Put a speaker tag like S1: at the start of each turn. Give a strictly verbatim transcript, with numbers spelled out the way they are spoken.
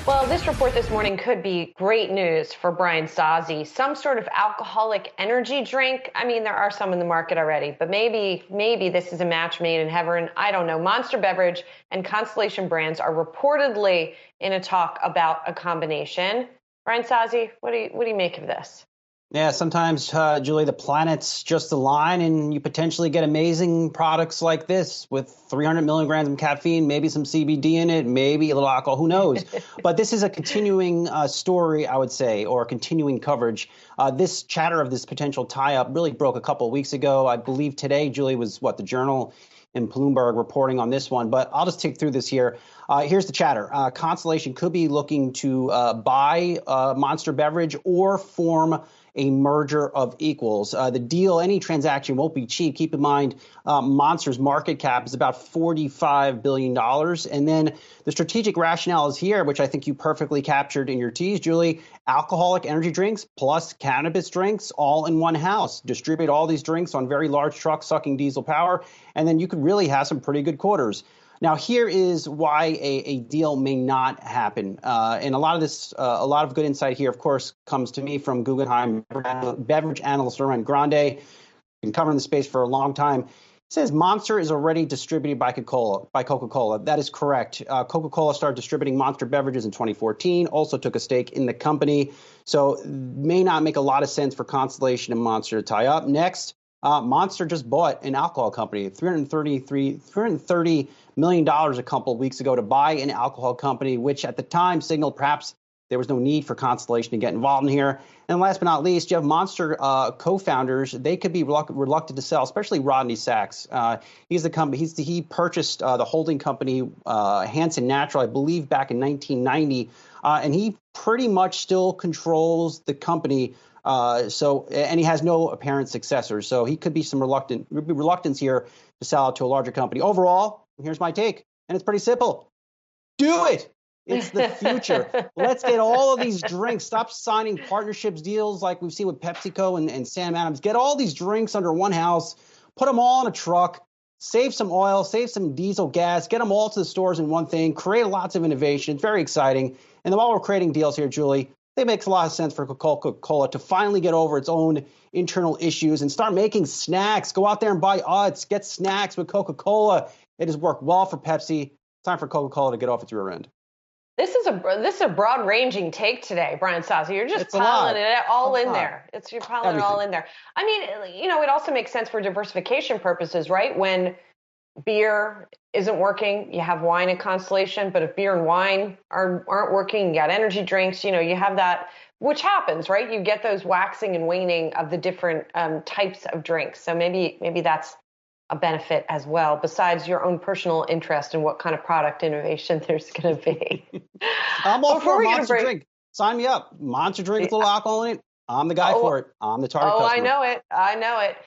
S1: Well, this report this morning could be great news for Brian Sozzi. Some sort of alcoholic energy drink. I mean, there are some in the market already, but maybe, maybe this is a match made in heaven. I don't know. Monster Beverage and Constellation Brands are reportedly in a talk about a combination. Brian Sozzi, what do you, what do you make of this?
S2: Yeah, sometimes, uh, Julie, the planets just align and you potentially get amazing products like this with three hundred milligrams of caffeine, maybe some C B D in it, maybe a little alcohol, who knows? But this is a continuing uh, story, I would say, or continuing coverage. Uh, this chatter of this potential tie-up really broke a couple of weeks ago. I believe today, Julie, was what, the Journal in Bloomberg reporting on this one, but I'll just take through this here. Uh, here's the chatter. Uh, Constellation could be looking to uh, buy uh, Monster Beverage or form a merger of equals. Uh, the deal, any transaction won't be cheap. Keep in mind, uh, Monster's market cap is about forty-five billion dollars. And then the strategic rationale is here, which I think you perfectly captured in your tease, Julie. Alcoholic energy drinks plus cannabis drinks all in one house. Distribute all these drinks on very large trucks sucking diesel power, and then you could really have some pretty good quarters. Now, here is why a, a deal may not happen. Uh, and a lot of this, uh, a lot of good insight here, of course, comes to me from Guggenheim beverage analyst Laurent Grande, been covering the space for a long time. It says Monster is already distributed by Coca-Cola. By Coca-Cola. That is correct. Uh, Coca-Cola started distributing Monster beverages in twenty fourteen, also took a stake in the company. So may not make a lot of sense for Constellation and Monster to tie up. Next, uh, Monster just bought an alcohol company, three hundred thirty million dollars a couple of weeks ago to buy an alcohol company, which at the time signaled perhaps there was no need for Constellation to get involved in here. And last but not least, you have Monster uh, co-founders. They could be reluctant, reluctant to sell, especially Rodney Sachs. Uh, he's the company. He's the, he purchased uh, the holding company uh, Hanson Natural, I believe, back in nineteen ninety, uh, and he pretty much still controls the company. Uh, so, and he has no apparent successors. So he could be some reluctant reluctance here to sell out to a larger company. Overall, here's my take, and it's pretty simple. Do it. It's the future. Let's get all of these drinks. Stop signing partnerships deals like we've seen with PepsiCo and, and Sam Adams. Get all these drinks under one house, put them all in a truck, save some oil, save some diesel gas, get them all to the stores in one thing, create lots of innovation. It's very exciting. And then while we're creating deals here, Julie, it makes a lot of sense for Coca-Cola to finally get over its own internal issues and start making snacks. Go out there and buy Utz, get snacks with Coca-Cola. It has worked well for Pepsi. Time for Coca-Cola to get off its rear end.
S1: This is a this is a broad-ranging take today, Brian Sozzi. You're just
S2: It's
S1: piling it all
S2: It's
S1: in
S2: a lot.
S1: there. It's you're piling
S2: Everything.
S1: it all in there. I mean, you know, it also makes sense for diversification purposes, right? When beer isn't working, you have wine and Constellation. But if beer and wine are aren't working, you got energy drinks. You know, you have that, which happens, right? You get those waxing and waning of the different um, types of drinks. So maybe maybe that's a benefit as well, besides your own personal interest in what kind of product innovation there's going to be.
S2: I'm all
S1: Before
S2: for a
S1: we get a
S2: monster
S1: break-
S2: drink. Sign me up. Monster drink with a little alcohol in it. I'm the guy
S1: Oh,
S2: for it. I'm the target
S1: Oh,
S2: customer.
S1: I know it. I know it.